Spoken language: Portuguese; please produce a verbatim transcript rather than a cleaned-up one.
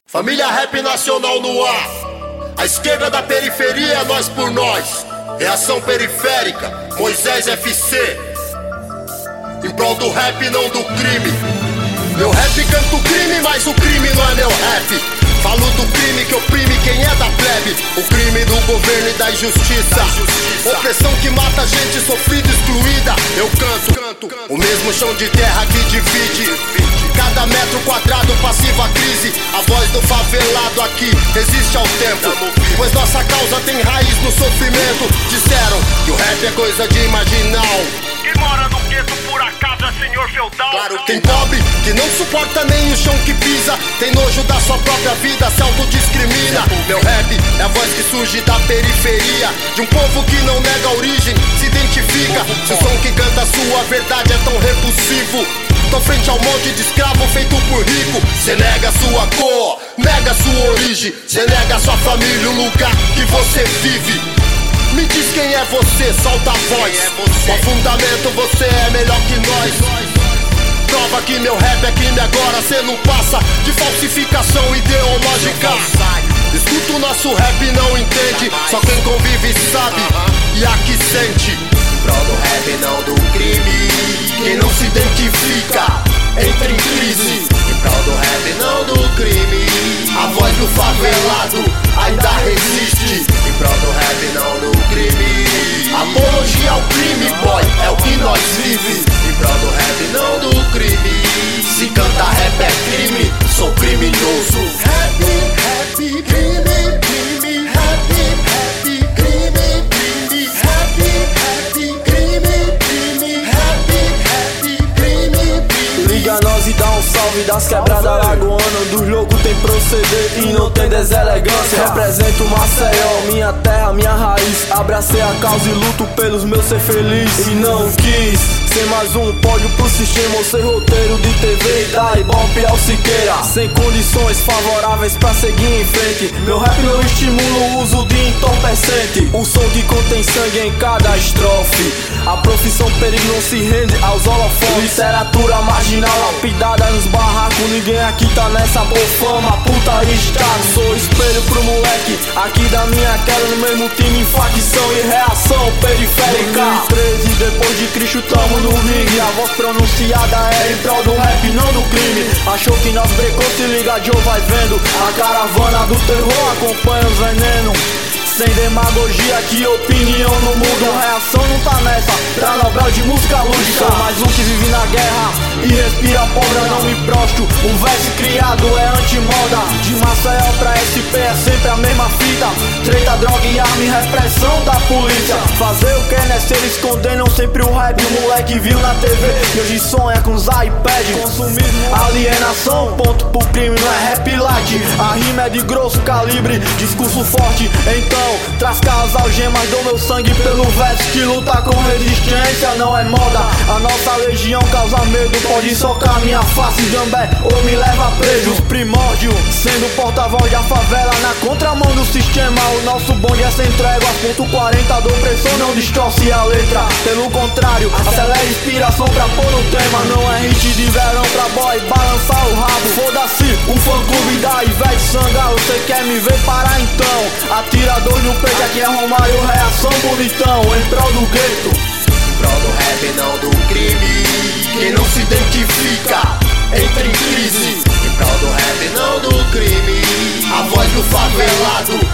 Família Rap Nacional no ar. A esquerda da periferia é nós por nós. Reação periférica, Moisés F C. Em prol do rap, não do crime. Meu rap canta o crime, mas o crime não é meu rap. Falo do crime que oprime quem é da plebe. O crime do governo e da injustiça, da injustiça. Opressão que mata gente sofrida, excluída. Eu canto, canto, canto. O mesmo chão de terra que divide. Cada metro quadrado passiva a crise. A voz do favelado aqui resiste ao tempo, pois nossa causa tem raiz no sofrimento. Disseram que o rap é coisa de marginal. Quem mora no gueto por acaso é senhor feudal. Claro, tem pobre que não suporta nem o chão que pisa. Tem nojo da sua própria vida, se autodiscrimina. Meu rap é a voz que surge da periferia, de um povo que não nega a origem, se identifica. Se o som que canta a sua verdade é tão repulsivo, tô frente ao monte de escravo feito por rico. Cê nega sua cor, nega sua origem, cê nega sua família, o lugar que você vive. Me diz quem é você, solta a voz. Com fundamento você é melhor que nós. Prova que meu rap é crime agora, cê não passa de falsificação ideológica. Escuta o nosso rap e não entende, só quem convive sabe e aqui sente. Em prol do rap, não do crime. Quem não se identifica entra em crise. Em prol do rap, não do crime. A voz do favelado ainda resiste. Em prol do rap, não do crime. Apologia ao crime, boy, é o que nós vive. Em prol do rap, não do crime. Se canta rap é crime, sou criminoso. Rap, rap, crime, crime. Rap, rap, crime, crime. Rap, rap, crime, crime. Rap, rap, crime, crime. Liga nós e dá um salve das quebradas lagoanas. Dos loucos tem proceder e não tem deselegância. Represento Maceió, minha terra, minha raiz. Abracei a causa e luto pelos meus ser feliz. E não quis ser mais um pódio pro sistema, ou ser roteiro de T V e dar ibope ao Siqueira. Sem condições favoráveis pra seguir em frente. Meu rap não estimula o uso de entorpecente. O som que contém sangue em cada estrofe. A profissão perigo não se rende aos holofotes. Literatura marginal lapidada nos barracos. Ninguém aqui tá nessa por fama, puta e status. Sou espelho pro moleque aqui da minha queda, no mesmo time, facção e reação periférica. dois mil e treze, depois de Cristo tamo no ringue. A voz pronunciada é em prol do rap, não do crime. Achou que nós brecou, se liga, Joe vai vendo. A caravana do terror acompanha os venenos. Sem demagogia, que opinião no mundo. Reação não tá nessa, pra Nobel de música lúdica. Sou mais um que vive na guerra e respira pobre, não me prostro. O verso criado é antimoda. De Maceió pra S P é sempre a mesma fita. Treta, droga e arma e repressão da polícia. Fazer o que é nesse, eles condenam sempre o rap. O moleque viu na T V e hoje sonha com os iPad. Consumismo, alienação, ponto pro crime, não é rap light. A rima é de grosso calibre, discurso forte. Então traz carros, algemas, dou meu sangue pelo verso que luta com resistência, não é moda. A nossa legião causa medo, pode socar minha face, gambé, ou me leva preso. Os primórdios, sendo porta-voz da favela, na contramão do sistema. O nosso bonde é sem trégua, ponto quarenta do opressor não distorce a letra. Pelo contrário, acelera inspiração pra pôr no tema. Não é hit de verão pra boy balançar o rabo. Foda-se, o fã-clube da Ivete Sangalo. Você quer me ver parar então? Atirador no peito, aqui é Romário, reação bonitão. Em prol do gueto, em prol do rap, não do crime. Quem não se identifica entra em crise. Em prol do rap, não do crime. A voz do favelado